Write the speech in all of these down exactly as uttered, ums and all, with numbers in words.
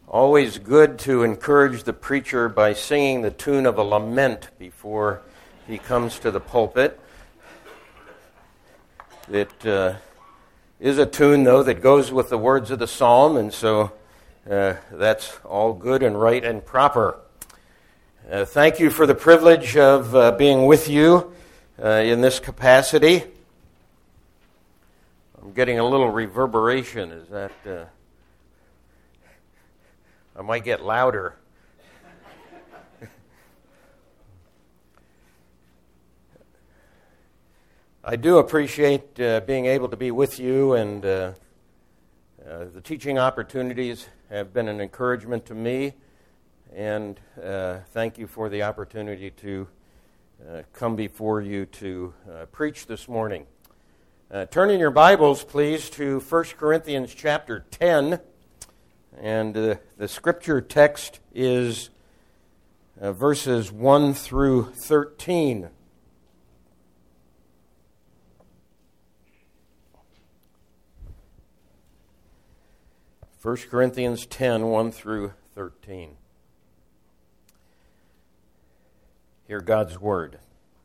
Always good to encourage the preacher by singing the tune of a lament before he comes to the pulpit. It uh, is a tune, though, that goes with the words of the psalm, and so uh, that's all good and right and proper. Uh, thank you for the privilege of uh, being with you uh, in this capacity. I'm getting a little reverberation. Is that... Uh, I might get louder. I do appreciate uh, being able to be with you, and uh, uh, the teaching opportunities have been an encouragement to me, and uh, thank you for the opportunity to uh, come before you to uh, preach this morning. Uh, turn in your Bibles, please, to First Corinthians chapter ten. And uh, the scripture text is uh, verses one through thirteen. First Corinthians ten, one through thirteen. Hear God's word.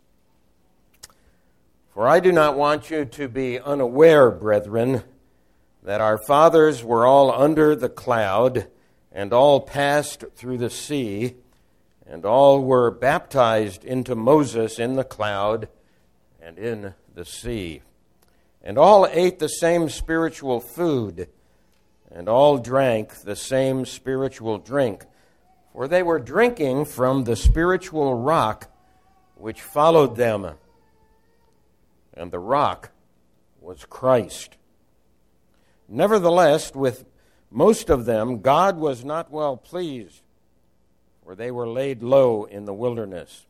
For I do not want you to be unaware, brethren, that our fathers were all under the cloud, and all passed through the sea, and all were baptized into Moses in the cloud and in the sea. And all ate the same spiritual food, and all drank the same spiritual drink, for they were drinking from the spiritual rock which followed them, and the rock was Christ. Nevertheless, with most of them, God was not well pleased, for they were laid low in the wilderness.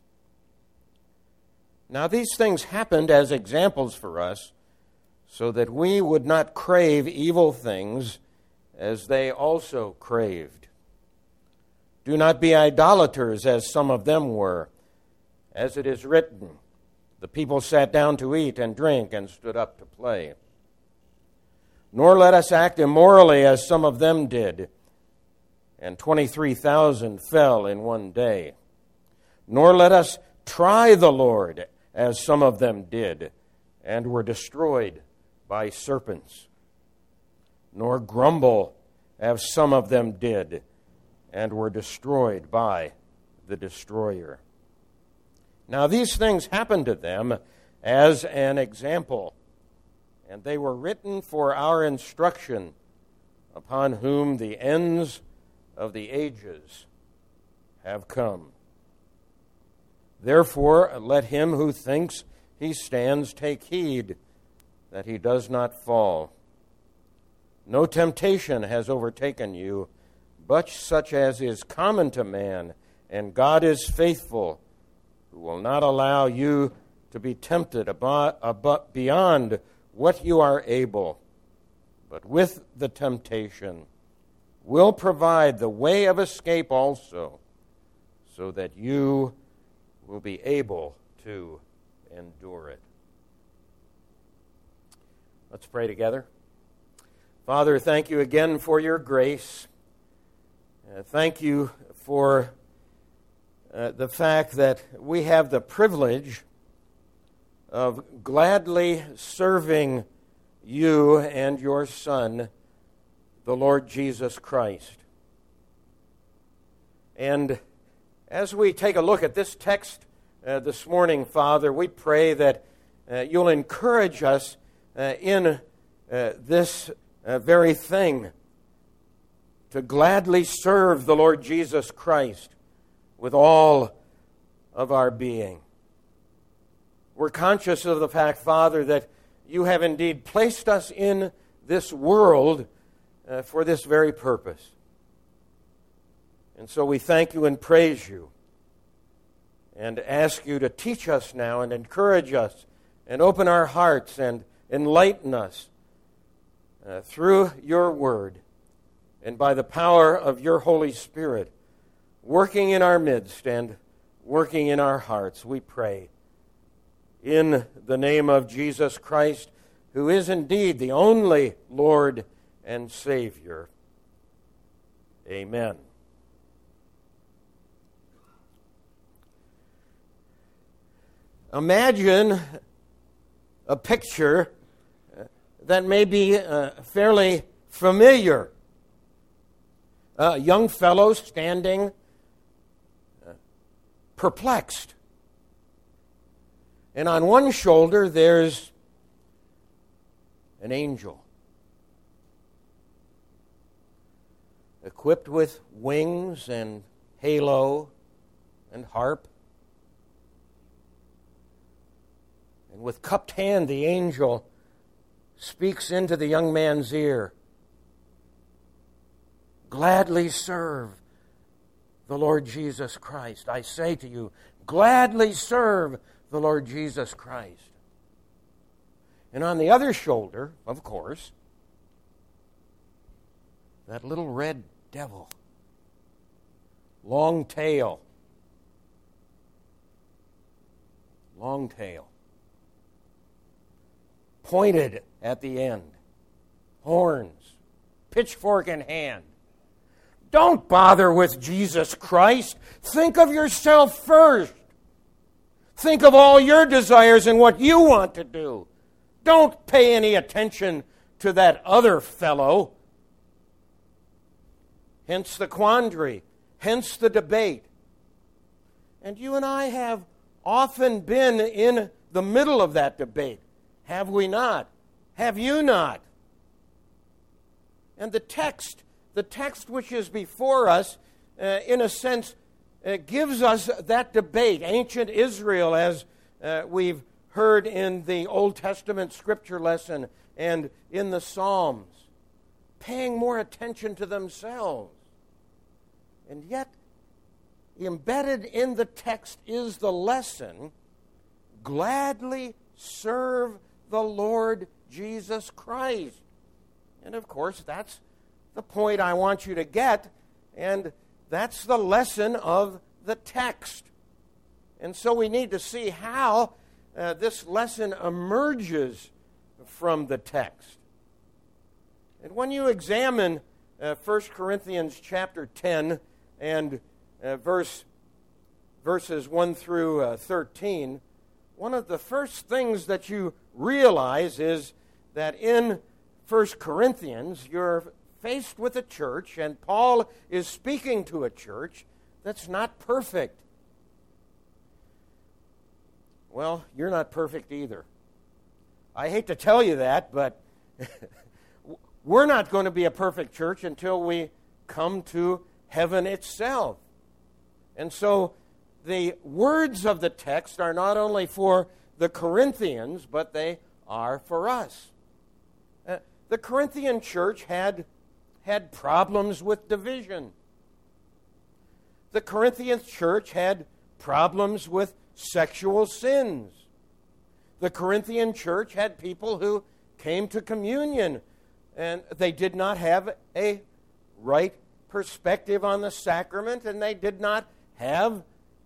Now these things happened as examples for us, so that we would not crave evil things as they also craved. Do not be idolaters, as some of them were. As it is written, the people sat down to eat and drink and stood up to play. Nor let us act immorally as some of them did, and twenty-three thousand fell in one day. Nor let us try the Lord as some of them did, and were destroyed by serpents. Nor grumble as some of them did, and were destroyed by the destroyer. Now these things happened to them as an example, and they were written for our instruction, upon whom the ends of the ages have come. Therefore, let him who thinks he stands take heed that he does not fall. No temptation has overtaken you, but such as is common to man, and God is faithful, who will not allow you to be tempted above, above, beyond what you are able, but with the temptation will provide the way of escape also, so that you will be able to endure it. Let's pray together. Father, thank you again for your grace. Uh, thank you for uh, the fact that we have the privilege of gladly serving you and your Son, the Lord Jesus Christ. And as we take a look at this text uh, this morning, Father, we pray that uh, you'll encourage us uh, in uh, this uh, very thing, to gladly serve the Lord Jesus Christ with all of our being. We're conscious of the fact, Father, that you have indeed placed us in this world uh, for this very purpose. And so we thank you and praise you and ask you to teach us now and encourage us and open our hearts and enlighten us uh, through your word and by the power of your Holy Spirit working in our midst and working in our hearts, we pray. In the name of Jesus Christ, who is indeed the only Lord and Savior. Amen. Imagine a picture that may be uh, fairly familiar. A young fellow standing uh, perplexed. And on one shoulder there's an angel, equipped with wings and halo and harp. And with cupped hand, the angel speaks into the young man's ear. Gladly serve the Lord Jesus Christ. I say to you, gladly serve the Lord Jesus Christ. And on the other shoulder, of course, that little red devil, long tail, long tail, pointed at the end, horns, pitchfork in hand. Don't bother with Jesus Christ. Think of yourself first. Think of all your desires and what you want to do. Don't pay any attention to that other fellow. Hence the quandary, hence the debate. And you and I have often been in the middle of that debate. Have we not? Have you not? And the text, the text which is before us, uh, in a sense, uh, gives us that debate. Ancient Israel, as uh, we've heard in the Old Testament scripture lesson and in the Psalms, paying more attention to themselves. And yet, embedded in the text is the lesson, gladly serve the Lord Jesus Christ. And of course, that's the point I want you to get, and that's the lesson of the text. And so we need to see how uh, this lesson emerges from the text. And when you examine uh, First Corinthians chapter ten and uh, verse verses one through uh, thirteen, one of the first things that you realize is that in First Corinthians, you're faced with a church, and Paul is speaking to a church that's not perfect. Well, you're not perfect either. I hate to tell you that, but we're not going to be a perfect church until we come to heaven itself. And so the words of the text are not only for the Corinthians, but they are for us. Uh, the Corinthian church had, had problems with division. The Corinthian church had problems with sexual sins. The Corinthian church had people who came to communion and they did not have a right perspective on the sacrament, and they did not have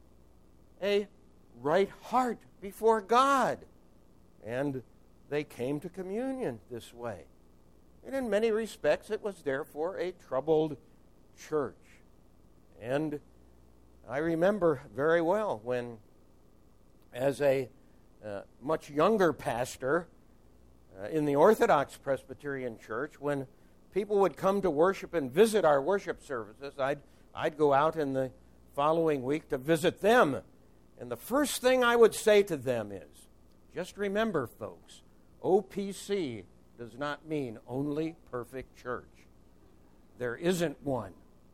a right heart before God. And they came to communion this way. And in many respects, it was therefore a troubled church. And I remember very well when, as a uh, much younger pastor uh, in the Orthodox Presbyterian Church, when people would come to worship and visit our worship services, I'd, I'd go out in the following week to visit them. And the first thing I would say to them is, just remember, folks, O P C does not mean only perfect church. There isn't one.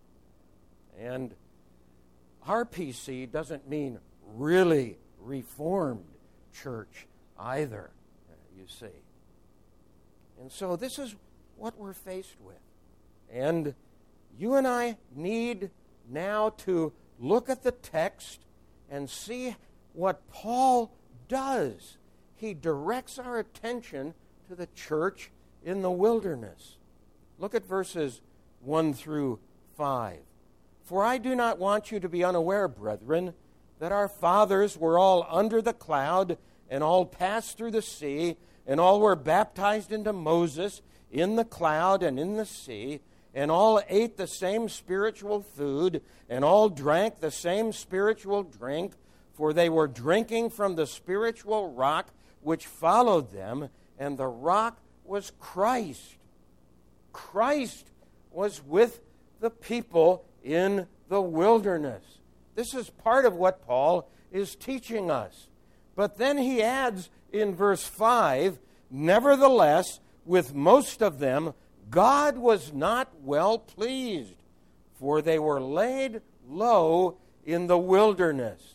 And R P C doesn't mean really reformed church either, you see. And so this is what we're faced with. And you and I need now to look at the text and see what Paul does. He directs our attention to the church in the wilderness. Look at verses one through five. For I do not want you to be unaware, brethren, that our fathers were all under the cloud, and all passed through the sea, and all were baptized into Moses in the cloud and in the sea, and all ate the same spiritual food, and all drank the same spiritual drink, for they were drinking from the spiritual rock which followed them, and the rock was Christ. Christ was with the people in the wilderness. This is part of what Paul is teaching us. But then he adds in verse five, nevertheless, with most of them, God was not well pleased, for they were laid low in the wilderness.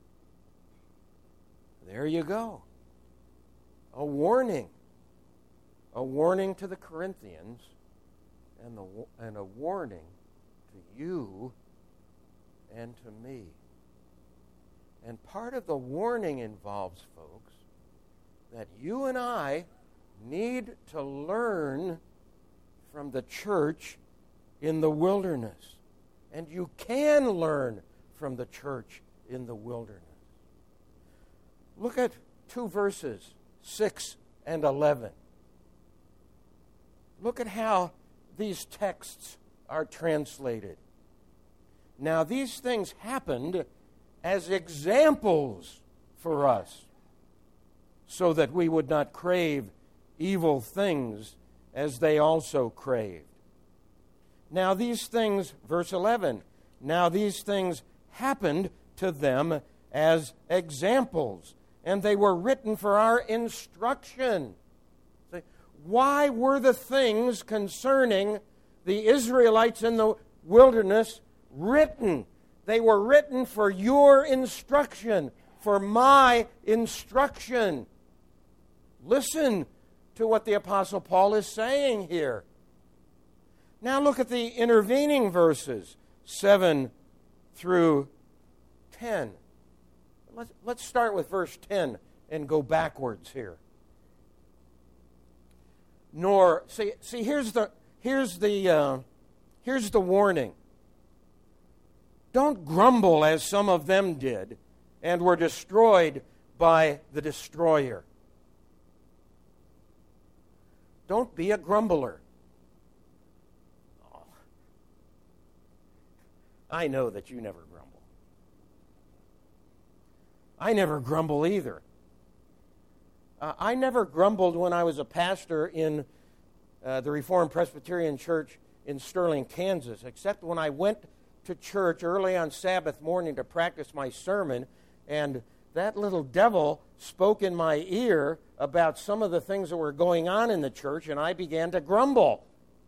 There you go. A warning. A warning to the Corinthians and, the, and a warning to you and to me. And part of the warning involves, folks, that you and I need to learn from the church in the wilderness. And you can learn from the church in the wilderness. Look at two verses, six and eleven. Look at how these texts are translated. Now, these things happened as examples for us, so that we would not crave evil things as they also craved. Now these things, verse eleven, now these things happened to them as examples, and they were written for our instruction. Why were the things concerning the Israelites in the wilderness written? They were written for your instruction, for my instruction. Listen to what the Apostle Paul is saying here. Now look at the intervening verses, seven through ten. Let's, let's start with verse ten and go backwards here. Nor, see, see here's the, here's the, uh, here's the warning. Don't grumble as some of them did and were destroyed by the destroyer. Don't be a grumbler. Oh, I know that you never grumble. I never grumble either. Uh, I never grumbled when I was a pastor in uh, the Reformed Presbyterian Church in Sterling, Kansas, except when I went to church early on Sabbath morning to practice my sermon, and that little devil spoke in my ear about some of the things that were going on in the church, and I began to grumble.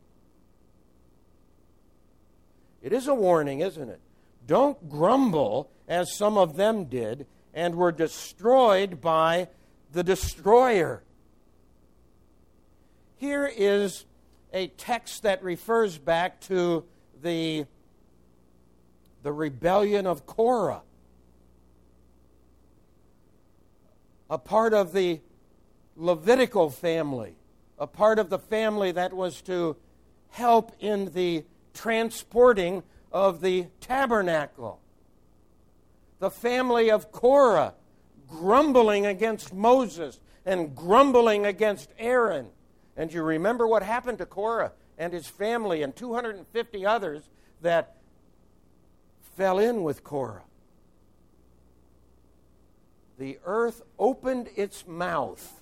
It is a warning, isn't it? Don't grumble as some of them did and were destroyed by the destroyer. Here is a text that refers back to the, the rebellion of Korah, a part of the Levitical family, a part of the family that was to help in the transporting of the tabernacle. The family of Korah, grumbling against Moses and grumbling against Aaron. And you remember what happened to Korah and his family and two hundred fifty others that fell in with Korah. The earth opened its mouth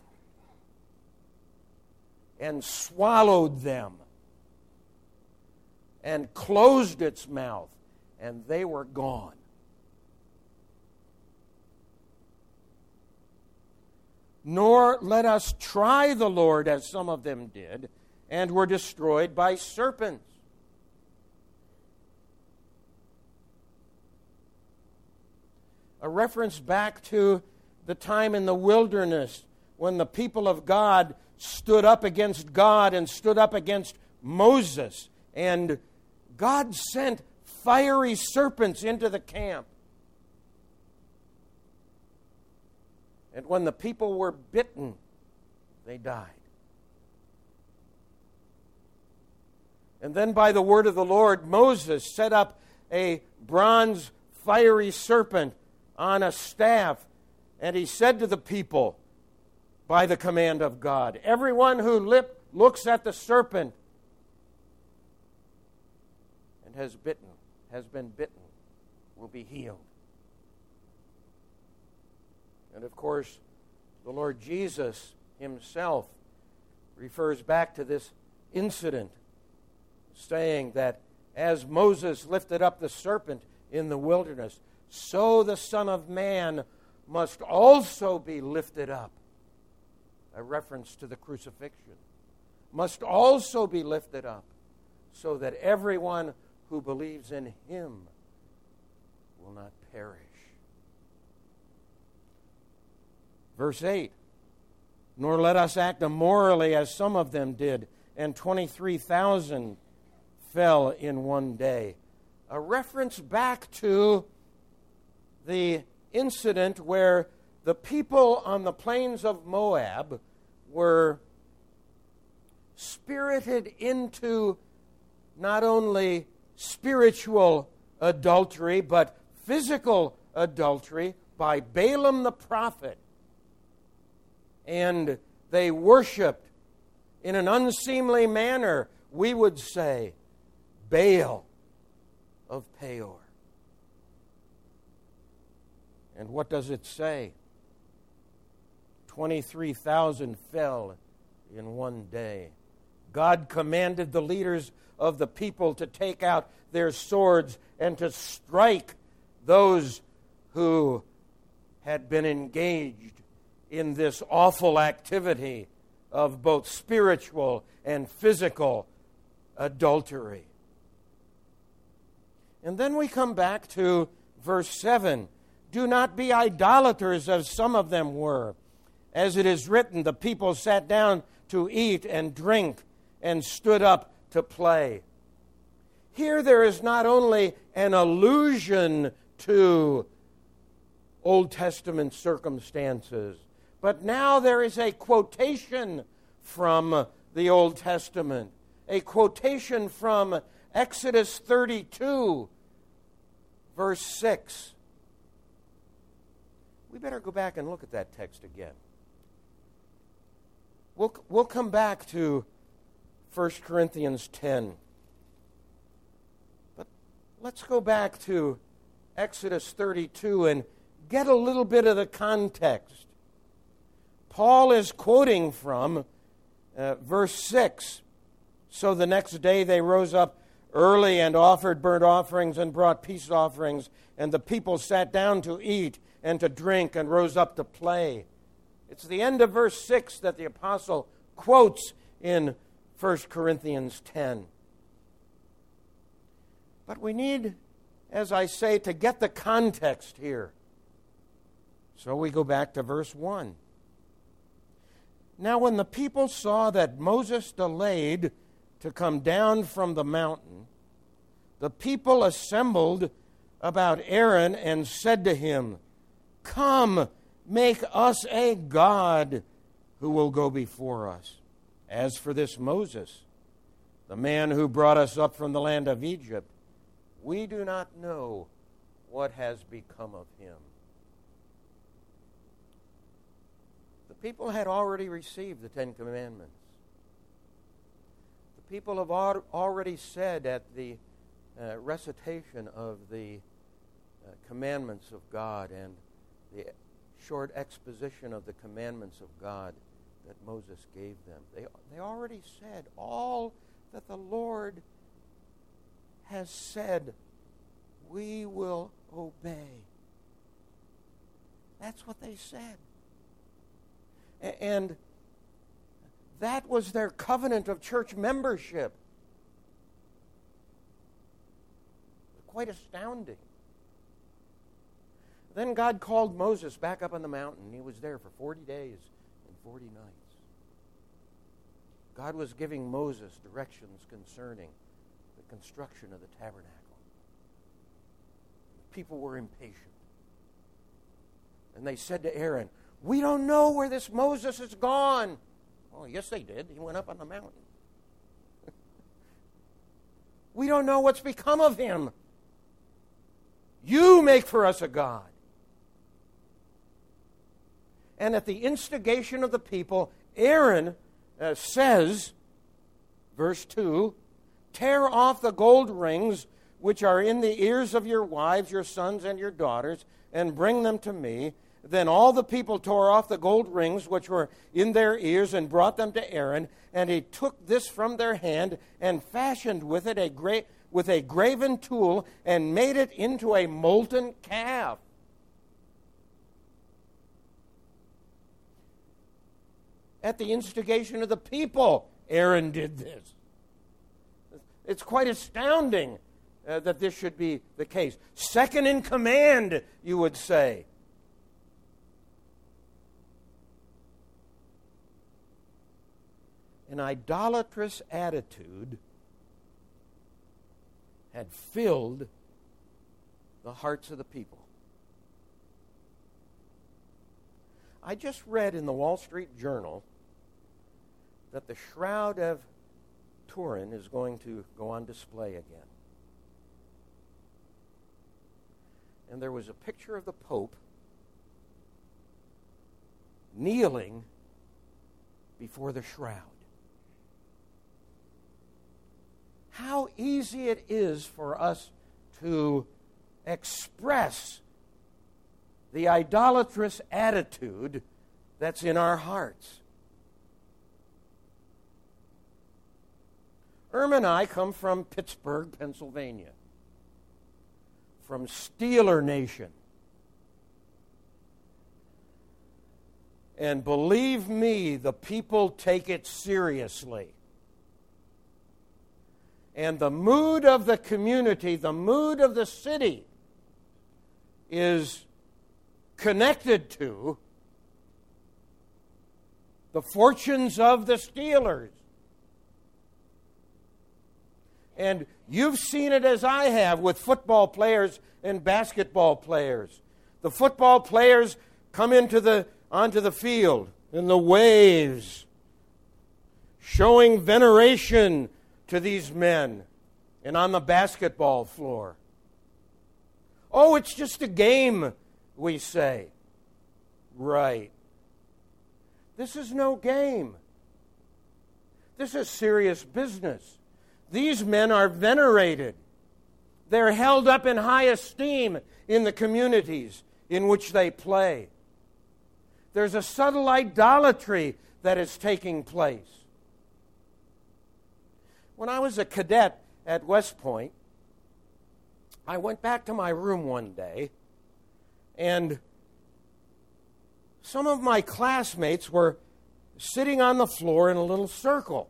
and swallowed them and closed its mouth, and they were gone. Nor let us try the Lord as some of them did, and were destroyed by serpents. A reference back to the time in the wilderness when the people of God stood up against God and stood up against Moses, and God sent fiery serpents into the camp. And when the people were bitten, they died. And then by the word of the Lord, Moses set up a bronze fiery serpent on a staff, and he said to the people, by the command of God, everyone who lip, looks at the serpent and has bitten, has been bitten, will be healed. And of course, the Lord Jesus himself refers back to this incident, saying that as Moses lifted up the serpent in the wilderness, so the Son of Man must also be lifted up. A reference to the crucifixion. Must also be lifted up, so that everyone who believes in him will not perish. Verse eight, nor let us act immorally as some of them did, and twenty-three thousand fell in one day. A reference back to the incident where the people on the plains of Moab were spirited into not only spiritual adultery, but physical adultery by Balaam the prophet. And they worshiped in an unseemly manner, we would say, Baal of Peor. And what does it say? twenty-three thousand fell in one day. God commanded the leaders of the people to take out their swords and to strike those who had been engaged in this awful activity of both spiritual and physical adultery. And then we come back to verse seven. Do not be idolaters as some of them were. As it is written, the people sat down to eat and drink and stood up to play. Here there is not only an allusion to Old Testament circumstances, but now there is a quotation from the Old Testament, a quotation from Exodus thirty-two, verse six. We better go back and look at that text again. We'll, we'll come back to First Corinthians ten. But let's go back to Exodus thirty-two and get a little bit of the context. Paul is quoting from uh, verse six. So the next day they rose up early and offered burnt offerings and brought peace offerings, and the people sat down to eat and to drink and rose up to play. It's the end of verse six that the apostle quotes in First Corinthians ten. But we need, as I say, to get the context here. So we go back to verse one. Now when the people saw that Moses delayed to come down from the mountain, the people assembled about Aaron and said to him, Come, make us a god who will go before us. As for this Moses, the man who brought us up from the land of Egypt, we do not know what has become of him. The people had already received the Ten Commandments. The people have already said at the uh, recitation of the uh, commandments of God and the short exposition of the commandments of God that Moses gave them. They, they already said all that the Lord has said, we will obey. That's what they said. A- and that was their covenant of church membership. Quite astounding. Then God called Moses back up on the mountain. He was there for forty days and forty nights. God was giving Moses directions concerning the construction of the tabernacle. People were impatient. And they said to Aaron, we don't know where this Moses has gone. Well, yes, they did. He went up on the mountain. We don't know what's become of him. You make for us a god. And at the instigation of the people, Aaron uh, says, verse two, tear off the gold rings which are in the ears of your wives, your sons, and your daughters, and bring them to me. Then all the people tore off the gold rings which were in their ears and brought them to Aaron, and he took this from their hand and fashioned with it a gra- with a graven tool and made it into a molten calf. At the instigation of the people, Aaron did this. It's quite astounding uh, that this should be the case. Second in command, you would say. An idolatrous attitude had filled the hearts of the people. I just read in the Wall Street Journal that the Shroud of Turin is going to go on display again. And there was a picture of the Pope kneeling before the shroud. How easy it is for us to express the idolatrous attitude that's in our hearts. Irma and I come from Pittsburgh, Pennsylvania, from Steeler Nation. And believe me, the people take it seriously. And the mood of the community, the mood of the city, is connected to the fortunes of the Steelers. And you've seen it as I have with football players and basketball players. The football players come into the onto the field in the waves, showing veneration to these men, and on the basketball floor. Oh, it's just a game, we say. Right. This is no game. This is serious business. These men are venerated. They're held up in high esteem in the communities in which they play. There's a subtle idolatry that is taking place. When I was a cadet at West Point, I went back to my room one day, and some of my classmates were sitting on the floor in a little circle.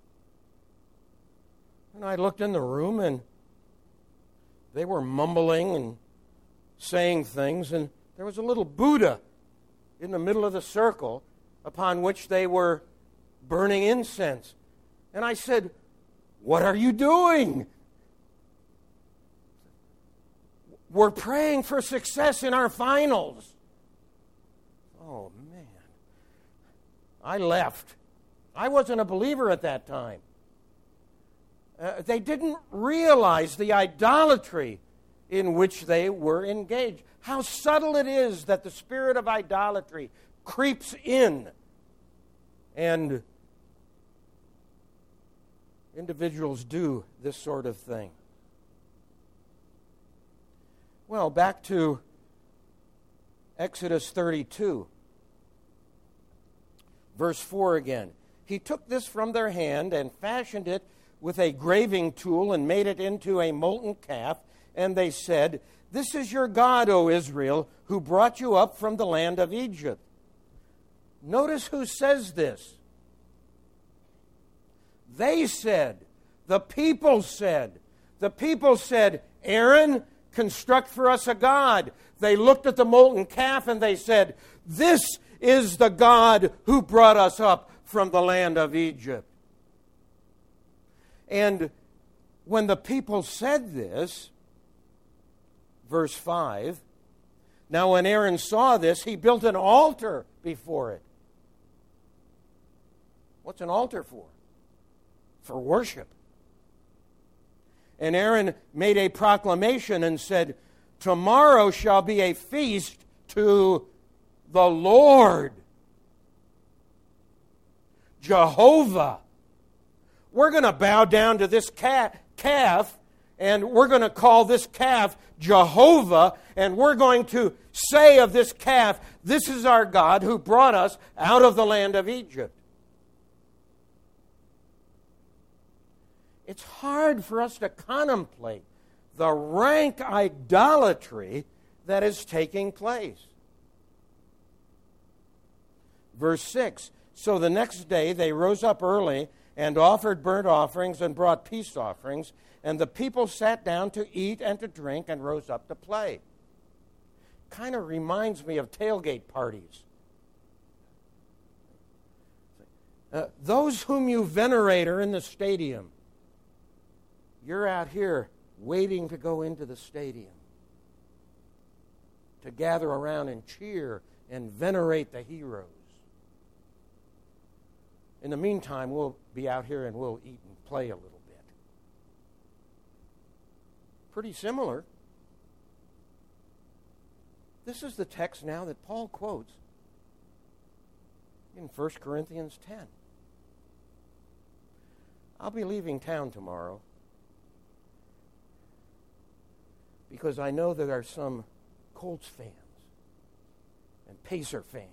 And I looked in the room, and they were mumbling and saying things, and there was a little Buddha in the middle of the circle upon which they were burning incense. And I said, "What are you doing?" "We're praying for success in our finals." Oh, man. I left. I wasn't a believer at that time. Uh, they didn't realize the idolatry in which they were engaged. How subtle it is that the spirit of idolatry creeps in, and individuals do this sort of thing. Well, back to Exodus thirty-two, verse four again. He took this from their hand and fashioned it with a graving tool and made it into a molten calf. And they said, "This is your God, O Israel, who brought you up from the land of Egypt." Notice who says this. They said, the people said, the people said, "Aaron, construct for us a god." They looked at the molten calf and they said, "This is the God who brought us up from the land of Egypt." And when the people said this, verse five, now when Aaron saw this, he built an altar before it. What's an altar for? For worship. And Aaron made a proclamation and said, "Tomorrow shall be a feast to the Lord, Jehovah. We're going to bow down to this calf and we're going to call this calf Jehovah, and we're going to say of this calf, this is our God who brought us out of the land of Egypt. It's hard for us to contemplate the rank idolatry that is taking place. Verse six, so the next day they rose up early and offered burnt offerings and brought peace offerings, and the people sat down to eat and to drink and rose up to play. Kind of reminds me of tailgate parties. Uh, those whom you venerate are in the stadium. You're out here waiting to go into the stadium, to gather around and cheer and venerate the heroes. In the meantime, we'll be out here and we'll eat and play a little bit. Pretty similar. This is the text now that Paul quotes in First Corinthians ten. I'll be leaving town tomorrow because I know there are some Colts fans and Pacer fans.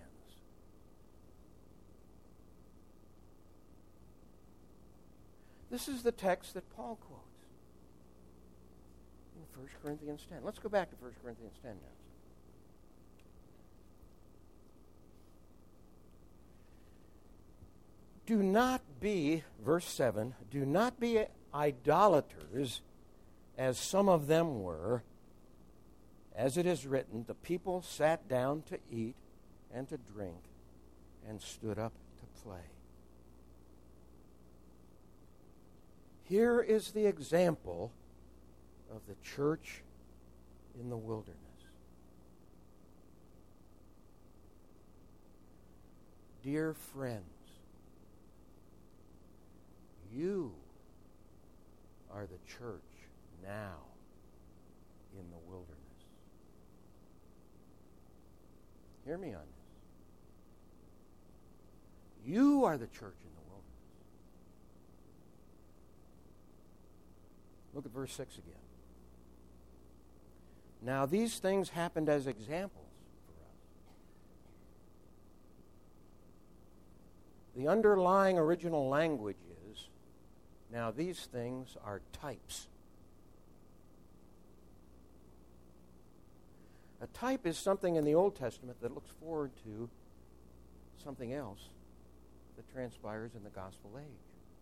This is the text that Paul quotes in First Corinthians ten. Let's go back to First Corinthians ten now. Do not be, verse seven, do not be idolaters as some of them were. As it is written, the people sat down to eat and to drink and stood up to play. Here is the example of the church in the wilderness. Dear friends, you are the church now in the wilderness. Hear me on this. You are the church in the wilderness. Look at verse six again. Now these things happened as examples for us. The underlying original language is, now these things are types. A type is something in the Old Testament that looks forward to something else that transpires in the gospel age.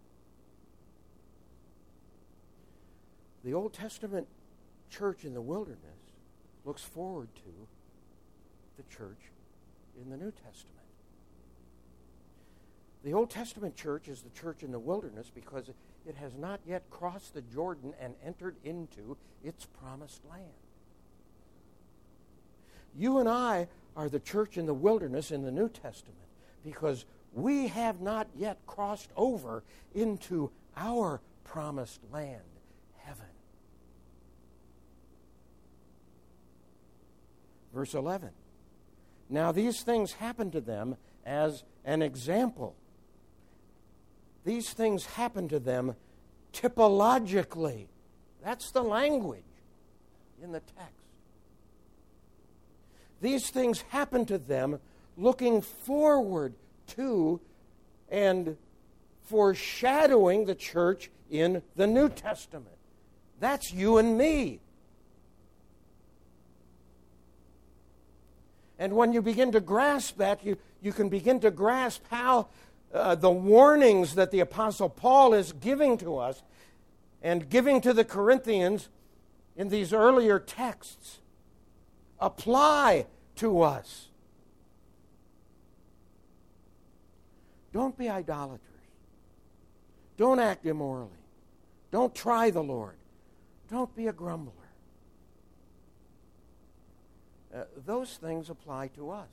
The Old Testament church in the wilderness looks forward to the church in the New Testament. The Old Testament church is the church in the wilderness because it has not yet crossed the Jordan and entered into its promised land. You and I are the church in the wilderness in the New Testament because we have not yet crossed over into our promised land, heaven. Verse eleven. Now these things happened to them as an example. These things happened to them typologically. That's the language in the text. These things happened to them looking forward to and foreshadowing the church in the New Testament. That's you and me. And when you begin to grasp that, you, you can begin to grasp how uh, the warnings that the Apostle Paul is giving to us and giving to the Corinthians in these earlier texts apply to us. Don't be idolaters. Don't act immorally. Don't try the Lord. Don't be a grumbler. Uh, those things apply to us.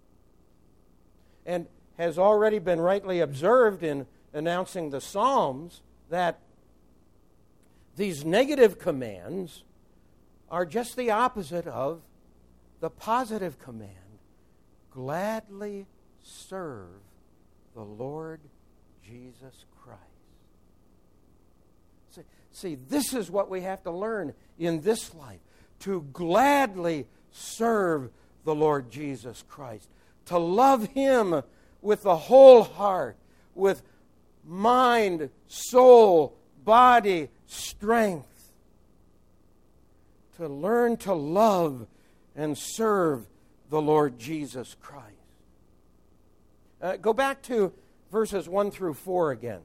And has already been rightly observed in announcing the Psalms that these negative commands are just the opposite of the positive command. Gladly serve the Lord Jesus Christ. See, See, this is what we have to learn in this life, to gladly serve the Lord Jesus Christ, to love Him with the whole heart, with mind, soul, body, strength, to learn to love and serve the Lord Jesus Christ. Uh, go back to verses one through four again.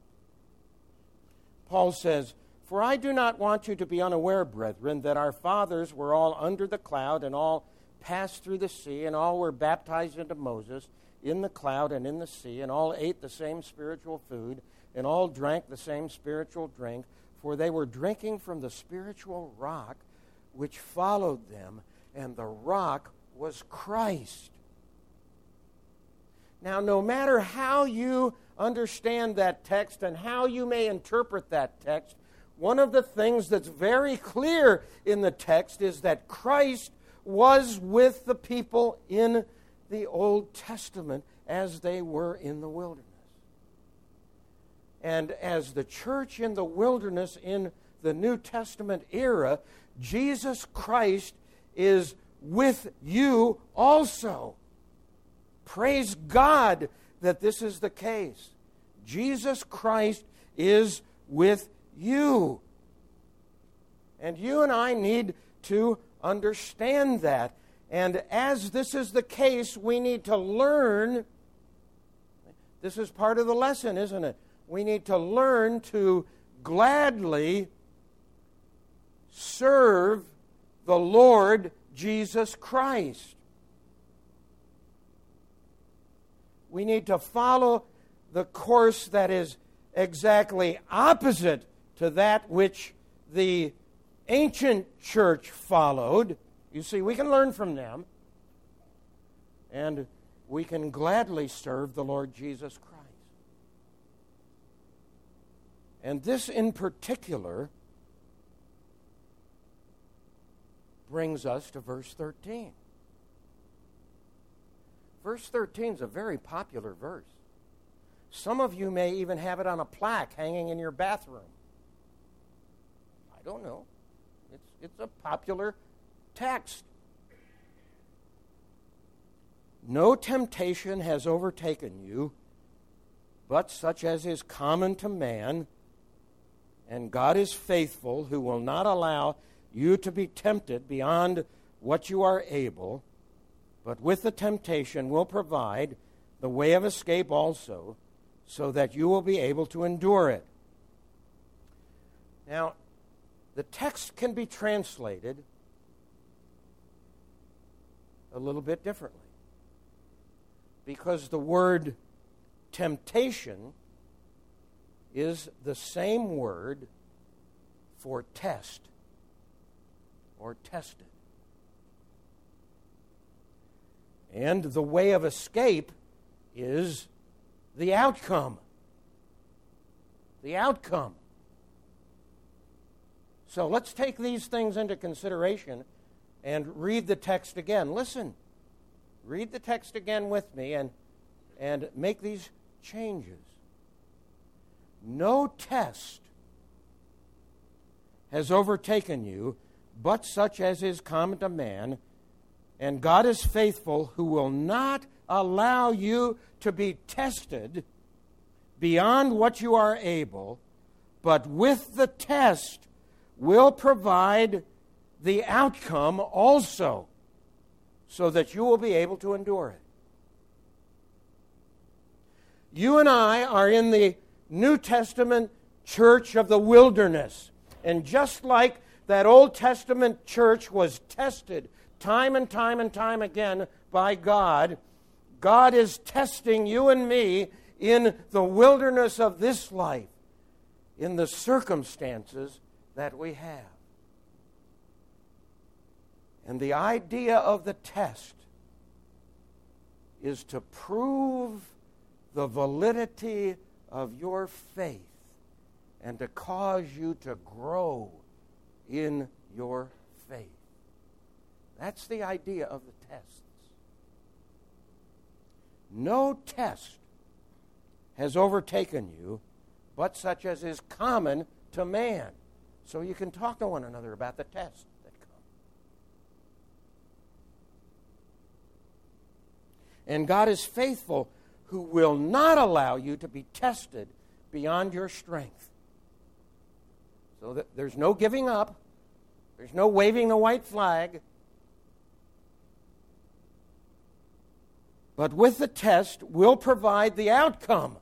Paul says, "For I do not want you to be unaware, brethren, that our fathers were all under the cloud, and all passed through the sea, and all were baptized into Moses in the cloud and in the sea, and all ate the same spiritual food, and all drank the same spiritual drink, for they were drinking from the spiritual rock which followed them, and the rock was Christ." Now, no matter how you understand that text and how you may interpret that text, one of the things that's very clear in the text is that Christ was with the people in the Old Testament as they were in the wilderness. And as the church in the wilderness in the New Testament era, Jesus Christ is with you also. Praise God that this is the case. Jesus Christ is with you. And you and I need to understand that. And as this is the case, we need to learn. This is part of the lesson, isn't it? We need to learn to gladly serve the Lord Jesus Christ. We need to follow the course that is exactly opposite to that which the ancient church followed. You see, we can learn from them, and we can gladly serve the Lord Jesus Christ. And this in particular brings us to verse thirteen. Verse thirteen is a very popular verse. Some of you may even have it on a plaque hanging in your bathroom. I don't know. It's, it's a popular text. "No temptation has overtaken you, but such as is common to man, and God is faithful, who will not allow you to be tempted beyond what you are able, but with the temptation will provide the way of escape also, so that you will be able to endure it." Now, the text can be translated a little bit differently, because the word temptation is the same word for test or tested. And the way of escape is the outcome. The outcome. So let's take these things into consideration and read the text again. Listen. Read the text again with me and, and make these changes. "No test has overtaken you, but such as is common to man, and God is faithful, who will not allow you to be tested beyond what you are able, but with the test will provide the outcome also, so that you will be able to endure it." You and I are in the New Testament church of the wilderness. And just like that Old Testament church was tested time and time and time again by God, God is testing you and me in the wilderness of this life, in the circumstances that we have. And the idea of the test is to prove the validity of your faith and to cause you to grow in your faith. That's the idea of the tests. No test has overtaken you, but such as is common to man. so you can talk to one another about the tests that come. And God is faithful, who will not allow you to be tested beyond your strength. So that there's no giving up. There's no waving the white flag. But with the test, we'll provide the outcome.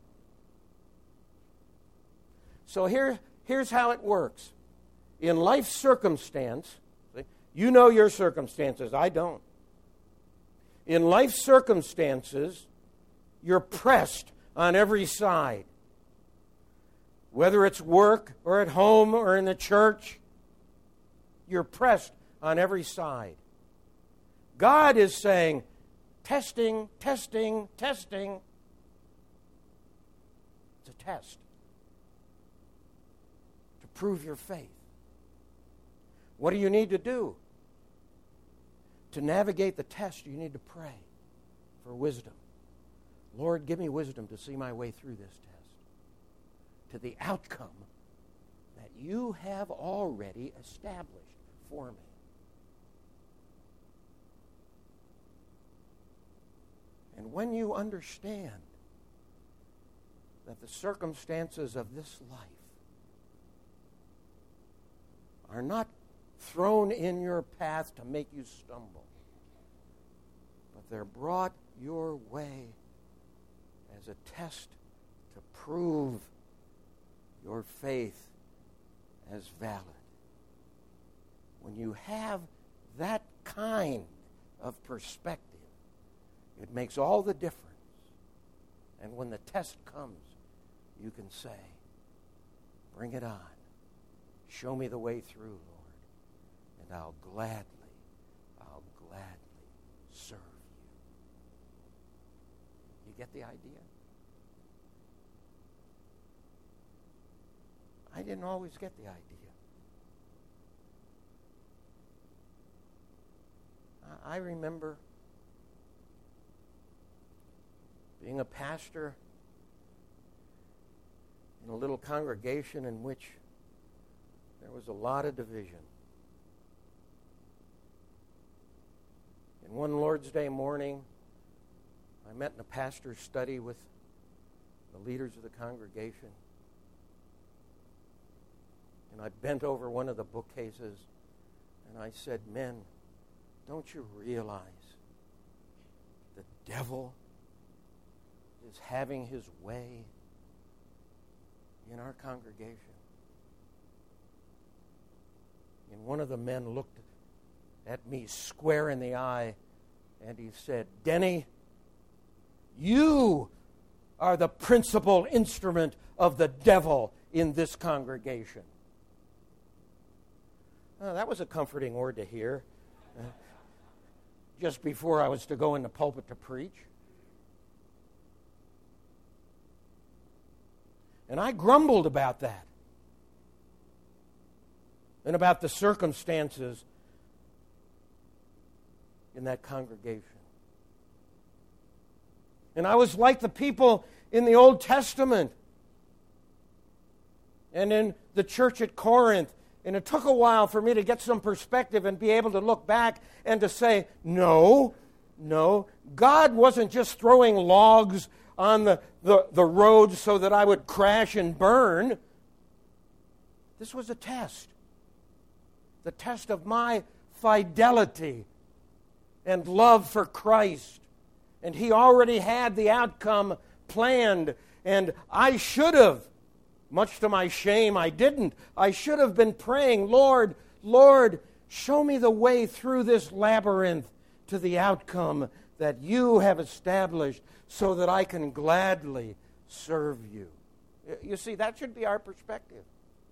So here, here's how it works. In life circumstance, you know your circumstances, I don't. In life circumstances, you're pressed on every side. Whether it's work or at home or in the church, you're pressed on every side. God is saying, testing, testing, testing. It's a test to prove your faith. What do you need to do? To navigate the test, you need to pray for wisdom. Lord, give me wisdom to see my way through this test to the outcome that you have already established for me. And when you understand that the circumstances of this life are not thrown in your path to make you stumble, but they're brought your way as a test to prove your faith as valid. When you have that kind of perspective, it makes all the difference. And when the test comes, you can say, bring it on. Show me the way through, Lord, and I'll gladly, I'll gladly serve you. You get the idea? I didn't always get the idea. I remember being a pastor in a little congregation in which there was a lot of division. And one Lord's Day morning, I met in a pastor's study with the leaders of the congregation. And I bent over one of the bookcases and I said, men, don't you realize the devil is having his way in our congregation? And one of the men looked at me square in the eye and he said, Denny, you are the principal instrument of the devil in this congregation. Oh, that was a comforting word to hear uh, just before I was to go in the pulpit to preach. And I grumbled about that and about the circumstances in that congregation. And I was like the people in the Old Testament and in the church at Corinth. And it took a while for me to get some perspective and be able to look back and to say, no, no, God wasn't just throwing logs on the, the, the road so that I would crash and burn. This was a test. The test of my fidelity and love for Christ. And He already had the outcome planned. And I should have, much to my shame, I didn't. I should have been praying, Lord, Lord, show me the way through this labyrinth to the outcome that you have established so that I can gladly serve you. You see, that should be our perspective.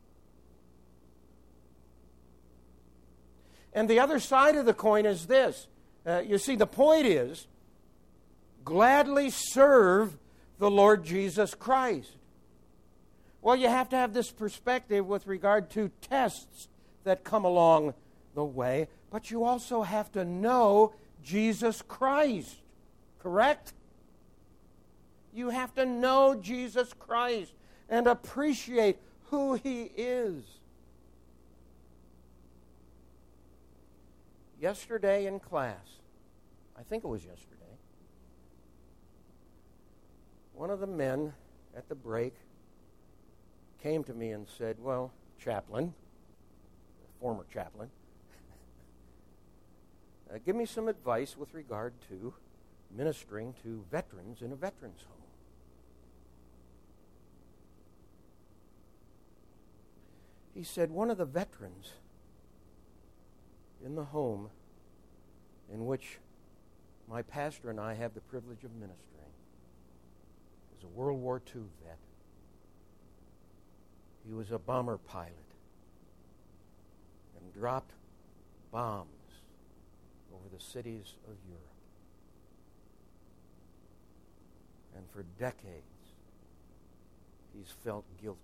And the other side of the coin is this. Uh, you see, the point is, gladly serve the Lord Jesus Christ. Well, you have to have this perspective with regard to tests that come along the way, but you also have to know Jesus Christ, correct? You have to know Jesus Christ and appreciate who He is. yesterday in class, I think it was yesterday, one of the men at the break came to me and said, well, chaplain, former chaplain, uh, give me some advice with regard to ministering to veterans in a veterans home. He said, one of the veterans in the home in which my pastor and I have the privilege of ministering is a World War Two vet. He was a bomber pilot and dropped bombs over the cities of Europe. And for decades, he's felt guilty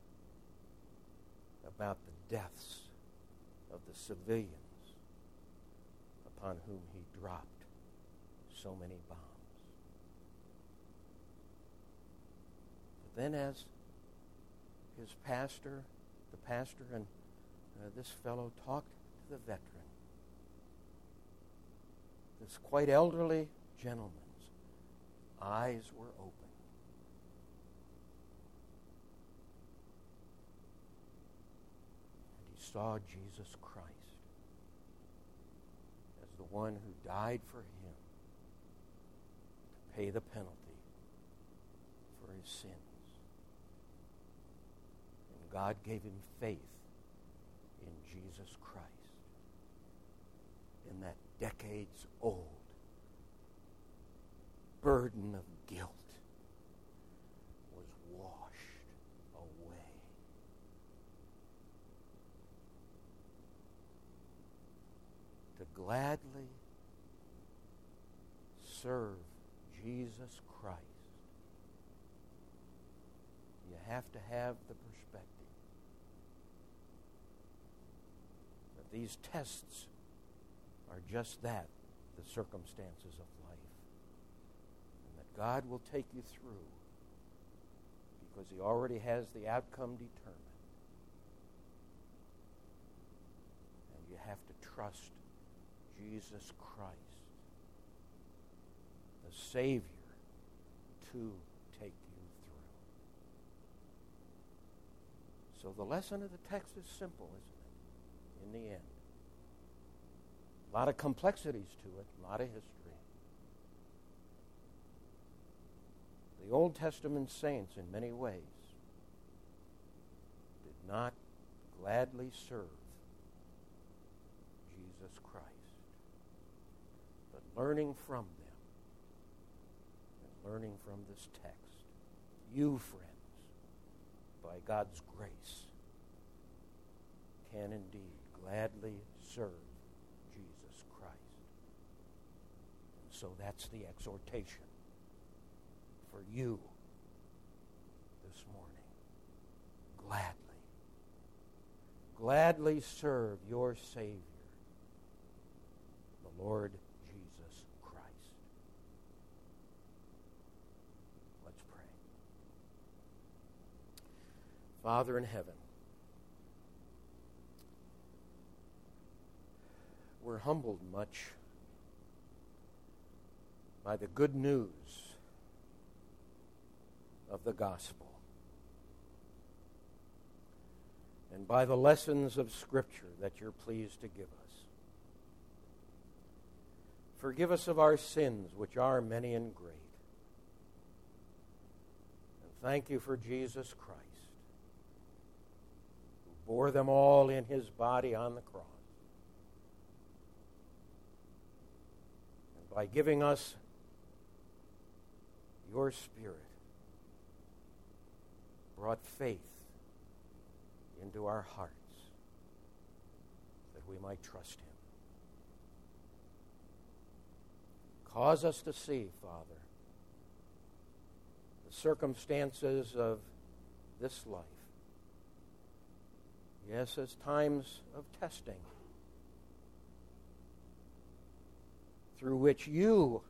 about the deaths of the civilians upon whom he dropped so many bombs. But then as his pastor, the pastor and uh, this fellow talked to the veteran, this quite elderly gentleman's eyes were open. And he saw Jesus Christ as the one who died for him to pay the penalty for his sins. And God gave him faith in Jesus Christ. In that decades-old burden of guilt was washed away. To gladly serve Jesus Christ, you have to have the perspective that these tests are just that, the circumstances of life. And that God will take you through because he already has the outcome determined. And you have to trust Jesus Christ, the Savior, to take you through. So the lesson of the text is simple, isn't it? In the end. A lot of complexities to it, a lot of history. The Old Testament saints, in many ways, did not gladly serve Jesus Christ. But learning from them, and learning from this text, you, friends, by God's grace, can indeed gladly serve Jesus Christ. And so that's the exhortation for you this morning. Gladly. Gladly serve your Savior, the Lord Jesus Christ. Let's pray. Father in heaven, we're humbled much by the good news of the gospel and by the lessons of Scripture that you're pleased to give us. Forgive us of our sins, which are many and great. And thank you for Jesus Christ, who bore them all in his body on the cross. And by giving us your Spirit, brought faith into our hearts that we might trust him. Cause us to see, Father, the circumstances of this life, yes, as times of testing, through which you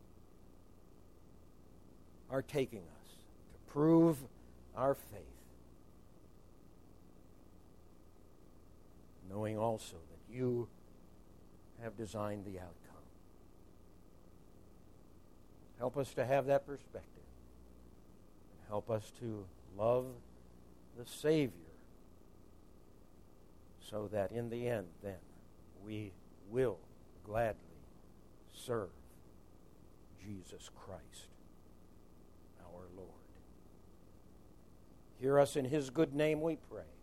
are taking us to prove our faith, knowing also that you have designed the outcome. Help us to have that perspective. And help us to love the Savior so that in the end, then, we will gladly serve Jesus Christ, our Lord. Hear us in his good name, we pray.